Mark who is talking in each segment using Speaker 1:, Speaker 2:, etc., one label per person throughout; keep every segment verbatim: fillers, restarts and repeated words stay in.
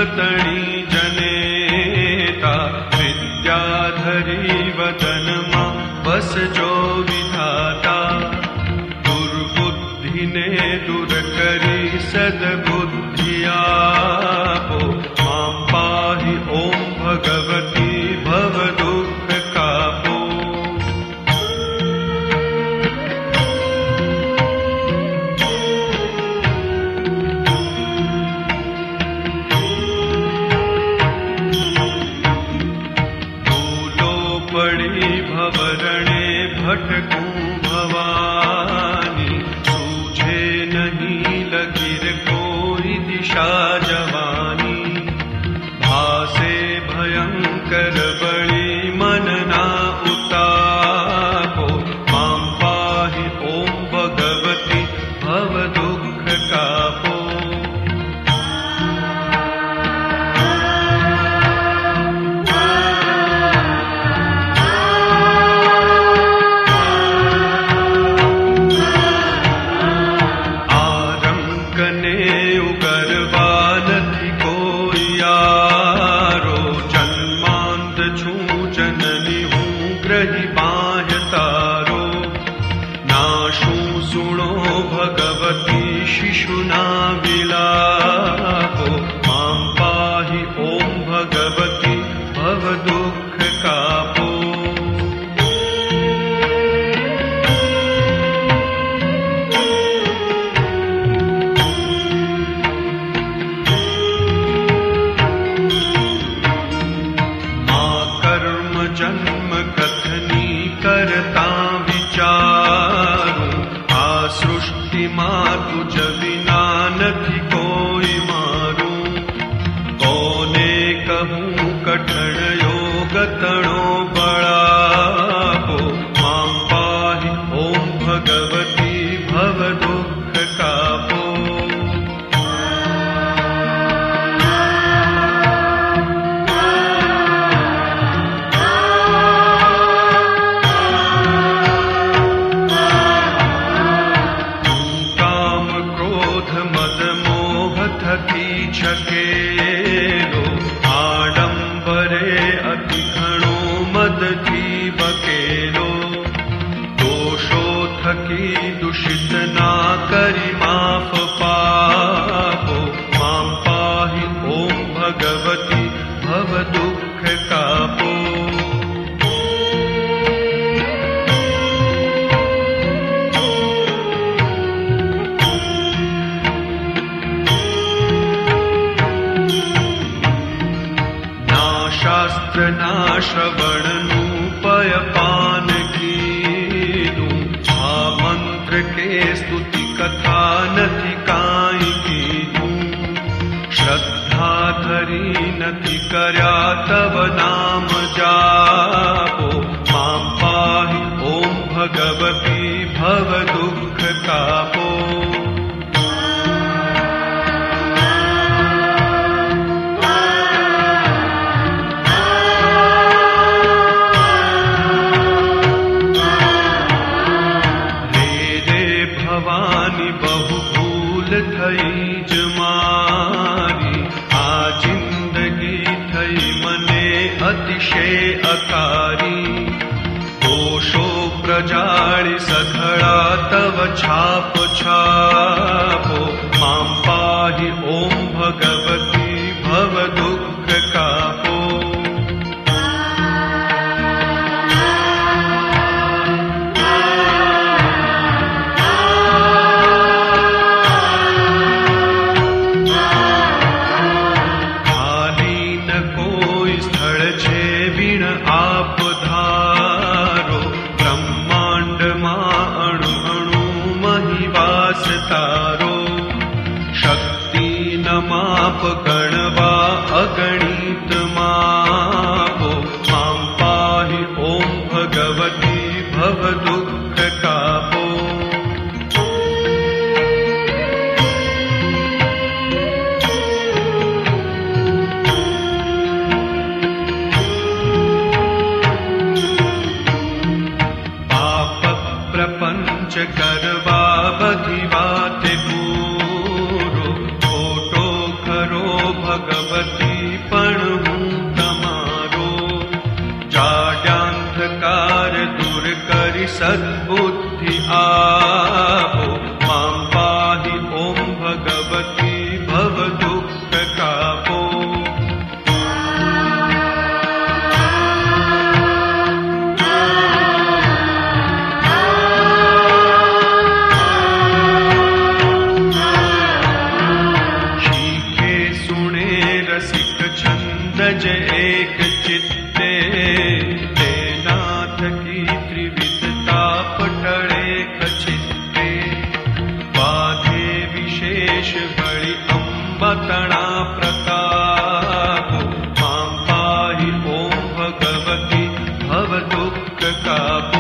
Speaker 1: तणी जनेता विद्याधरी वदनमा बस जो विधाता दुर्बुद्धि ने दूर करी सद्बुद्धि आपो मां पाहि ओम भगवती भव दुख कापो। पड़ी भवरणे भटकूं भवानी सूझे नहीं लकीर कोई दिशा जवानी भासे भयंकर बड़ी मन ना उतापो मां पाहि ओम भगवती भव दुख कापो। शिशुना विलापो मां पाहि ओम भगवती भव दुख कापो। मां कर्म जन्म कथनी करता विचारू आ सृष्टि मां तुझ बिना नहीं कोई मारू कोने कहूँ कठण योग तणो बड़ापो मां पाहि ओम भगवती भव दुख कापो। छकेलो आडंबरे अति घणो मद थी बकेलो दोषो थकी दूषित ना करी माफ पापो मां पाहि ओम भगवती भव दुख कापो। शास्त्र ना श्रवणनु पय पान कीधुं आ मंत्र के स्तुति कथा नथी काई कीधुं श्रद्धा धरी नथी कर्या तव नाम जापो मां पाहि ओम भगवती भव दुख कापो। भवानी बहु भूल थई जमारी आ जिंदगी थई मने अतिशय अकारी दोषो प्रजाळि सघळा तव छाप छापो मां पाहि ओम भगवती भव दुख कापो। आप धारो ब्रह्मांड मां अणु अणु महिवास तारो शक्ति न माप गणवा अगणित मापो मां पाहि ओम भगवती भव दुख कापो। प्रपंच करवा बधी बात पूरो खोटो खरो भगवती सद्बुद्धि आपो मां पाहि ओम भगवती भव दुख कापो। शीखे सुने रसिक छंद जय एक चित्ते ते नाथ की त्रिविधता पटड़े खचित्ते। बाधे विशेष बड़ी अम्बतणा प्रतापो मां पाहि ओम भगवती भव दुख कापो।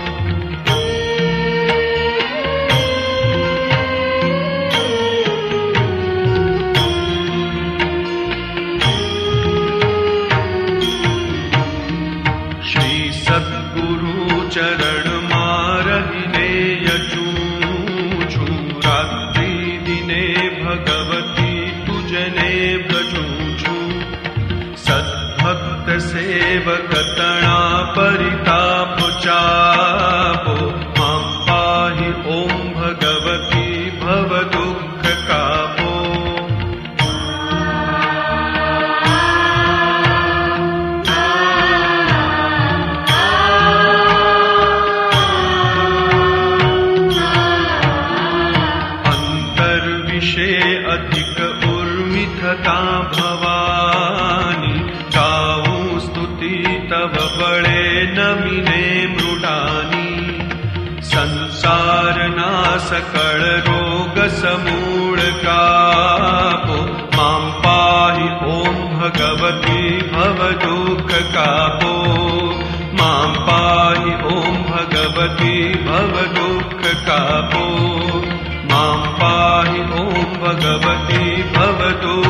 Speaker 1: सद्गुरु चरण मारहिने यचूछू रात्रि दिने भगवती तुजने भजूछू। सद्भक्त सेवक तणा परिताप चापो मां पाहि ओम भगवती भव दुख कापो। अधिक उर्मिथता भवानी गाऊं स्तुति तब बड़े नमिने मृडानी। संसार नाश सकल रोग समूढ़ कापो मां पाहि ओम भगवती भव दुख कापो। मां पाहि ओम भगवती भव दुख कापो। मां पाहि ओम भगवती भव दुख